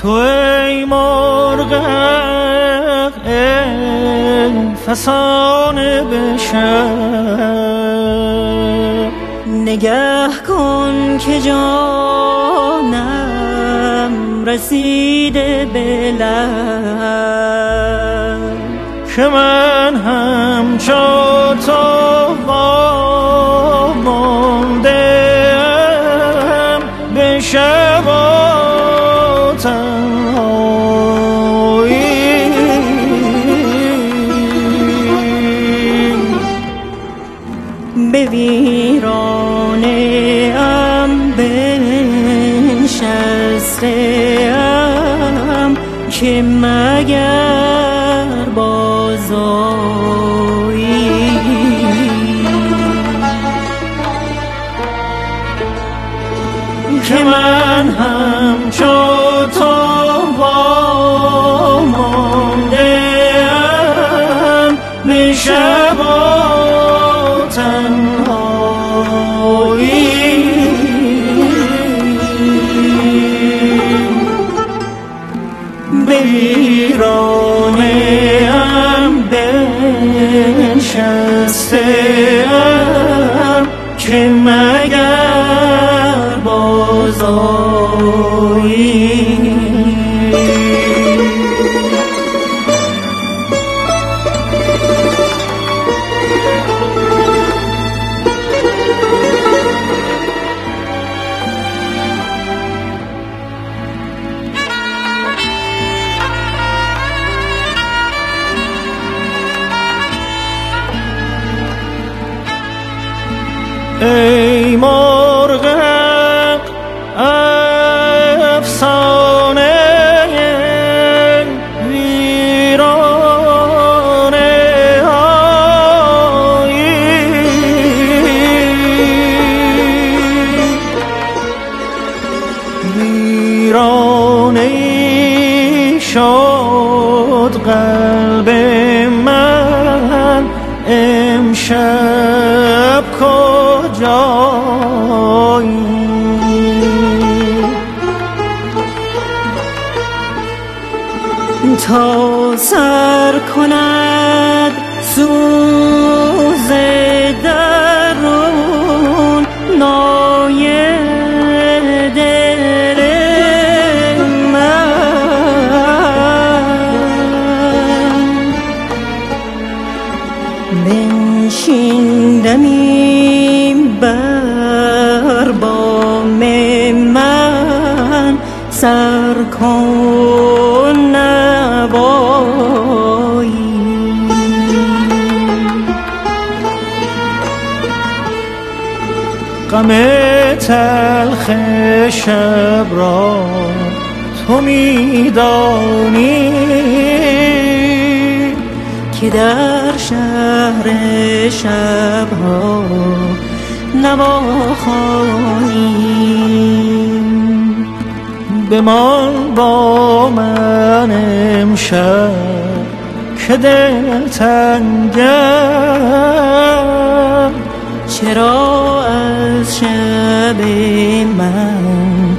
تو ای مرغ ای فسانه به شب، نگه کن که جانم رسیده به لب، که من همچو تو وامانده‌ام به شب و تنهایی. به ویرانه ام بنشسته‌ام که مگر بازآیی. که من همچو تو وامانده‌ام به شب و تنهایی. به ویرانه ام بنشسته‌ام که مگر بازآیی. ای مرغ افسانه ویرانه هایی، ویرانه شد قلب من امشب کجایی. تا سر کند سوز درون نای دل من، بنشیندمی بر بام من، سر کن نوایی. غم تلخ شب را تو می‌دانی که در شهر شب‌ها نواخوانی. بمان با من امشب که دلتنگم، چرا از شب من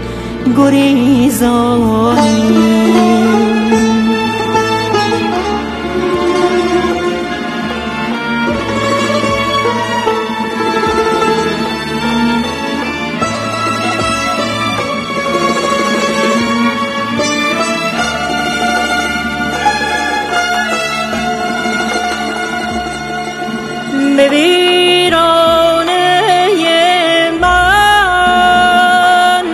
گریزانی. به ویرانه من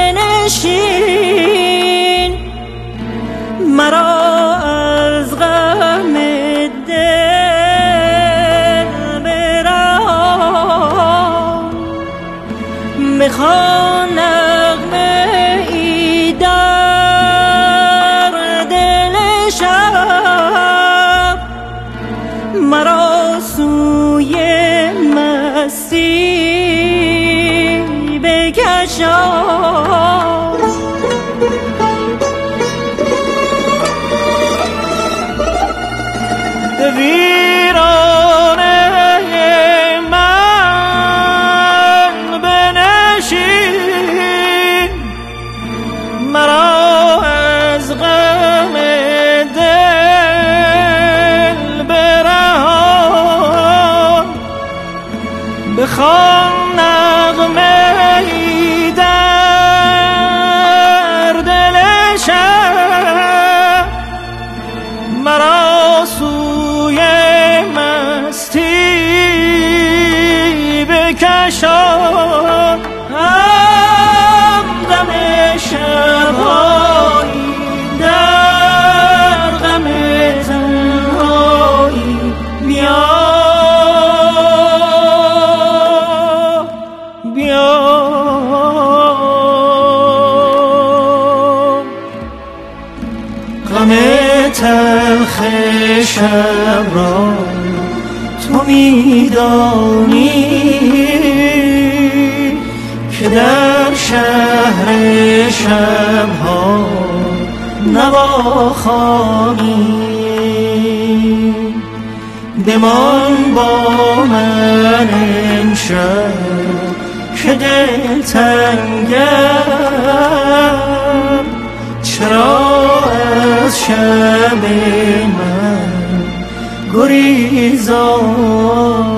بنشین، مرا از غم دل برهان. بخوان نغمه ای در دل شب، مرا سوی مستی بکشان. به ویرانه من بنشین، مرا بخوان نغمه ای در دل شب، مرا سوی مستی بکشان. همدم شب‌هایی در غم تنهایی، بیا بیا غم تلخ شب را تو می‌دانی که در شهر شب‌ها نواخوانی. بمان با من امشب که دل تنگم، چرا از شب من گریزان؟